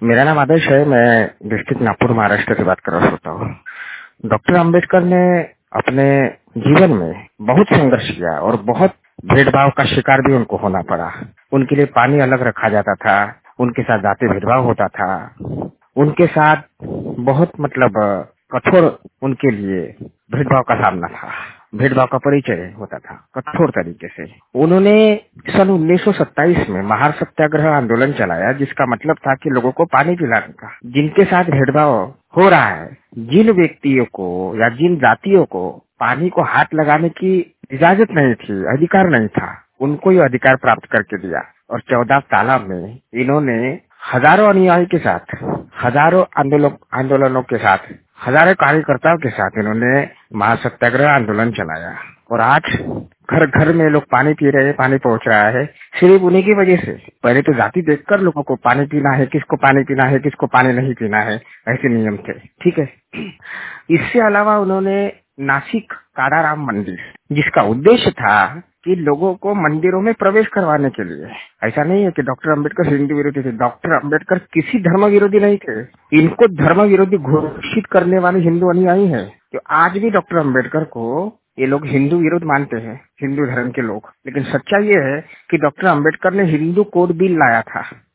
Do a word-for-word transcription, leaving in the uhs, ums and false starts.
मेरा नाम आदर्श है। मैं डिस्ट्रिक्ट नागपुर महाराष्ट्र से बात कर रहा होता हूँ। डॉक्टर अंबेडकर ने अपने जीवन में बहुत संघर्ष किया और बहुत भेदभाव का शिकार भी उनको होना पड़ा। उनके लिए पानी अलग रखा जाता था, उनके साथ जाति भेदभाव होता था, उनके साथ बहुत मतलब कठोर उनके लिए भेदभाव का सामना था, भेदभाव का परिचय होता था कठोर तरीके से। उन्होंने सन उन्नीस सौ सत्ताईस में महार सत्याग्रह आंदोलन चलाया, जिसका मतलब था कि लोगों को पानी पिलाने का। जिनके साथ भेदभाव हो रहा है, जिन व्यक्तियों को या जिन जातियों को पानी को हाथ लगाने की इजाजत नहीं थी, अधिकार नहीं था, उनको ये अधिकार प्राप्त करके दिया। और चौदह तालाब में इन्होंने हजारों अनुयायी के साथ, हजारों आंदोलन आंदोलनों के साथ, हजारों कार्यकर्ताओं के साथ इन्होंने महासत्याग्रह आंदोलन चलाया। और आज घर घर में लोग पानी पी रहे हैं, पानी पहुंच रहा है सिर्फ उन्हीं की वजह से। पहले तो जाति देखकर लोगों को पानी पीना है, किसको पानी पीना है, किसको पानी नहीं पीना है, ऐसे नियम थे। ठीक है। इससे अलावा उन्होंने नासिक काड़ाराम मंदिर, जिसका उद्देश्य था कि लोगों को मंदिरों में प्रवेश करवाने के लिए। ऐसा नहीं है कि डॉक्टर अंबेडकर हिंदू विरोधी थे। डॉक्टर अंबेडकर किसी धर्म विरोधी नहीं थे। इनको धर्म विरोधी घोषित करने वाले हिंदू अनुयायी है। तो आज भी डॉक्टर अंबेडकर को ये लोग हिंदू विरोध मानते हैं, हिंदू धर्म के लोग। लेकिन सच्चाई ये है कि डॉक्टर अंबेडकर ने हिंदू कोड बिल लाया था।